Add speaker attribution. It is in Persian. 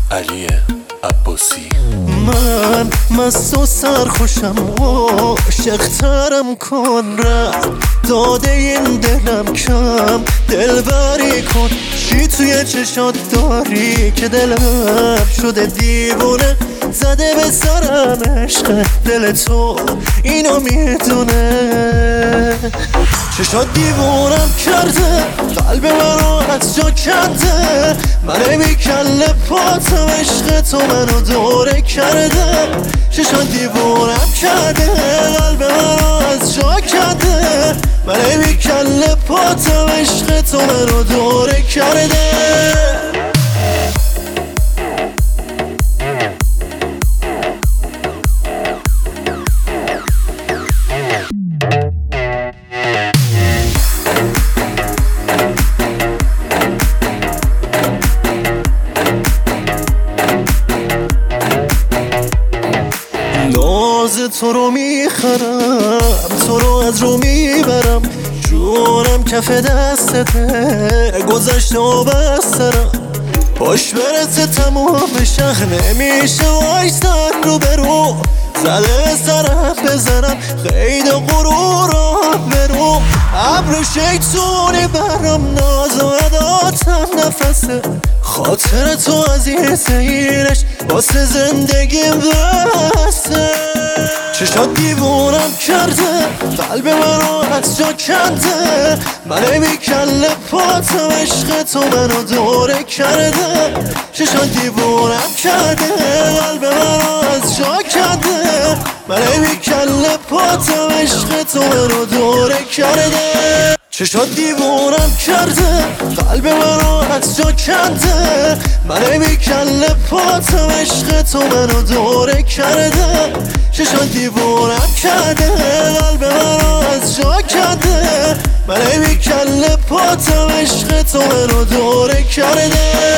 Speaker 1: علی عباسی.
Speaker 2: من مست و سرخوشم و عاشق‌ترم کن رفت داده این دلم کم دلبری کن. چی توی چشات داری که دلم شده دیوونه زده به سرم عشق دل تو اینو میدونه. چشات دیوونم کرده قلب منو از جا کنده من بی کله پاتم عشق تو منو دوره کرده. چشات دیوونم کرده قلب منو از جا کنده من بی کله پاتم عشق تو منو دوره کرده. تو رو میخرم تو رو از رو میبرم جونم کف دستته گذشته و بسترم پاش برسه تمام شهر نمیشه وایستن رو برو زده سرم بزنم خید غرورم برو ابر شیطونی برم ناز و عداتم نفسه خاطر تو عزیز اینش واسه زندگیم بسته. چشات دیوونم کرده قلب منو از جا کنده من بی کله پاتم عشق تو منو دوره کرده. چشات دیوونم کرده قلب منو از جا کنده من بی کله پاتم عشق تو منو دوره کرده. چشات دیوونم کرده قلب منو از جا کنده من بی کله پاتم عشق تو منو دوره کرده. چشات دیوونم کرده قلب منو از جا کنده من بی کله پاتم عشق تو منو دوره کرده.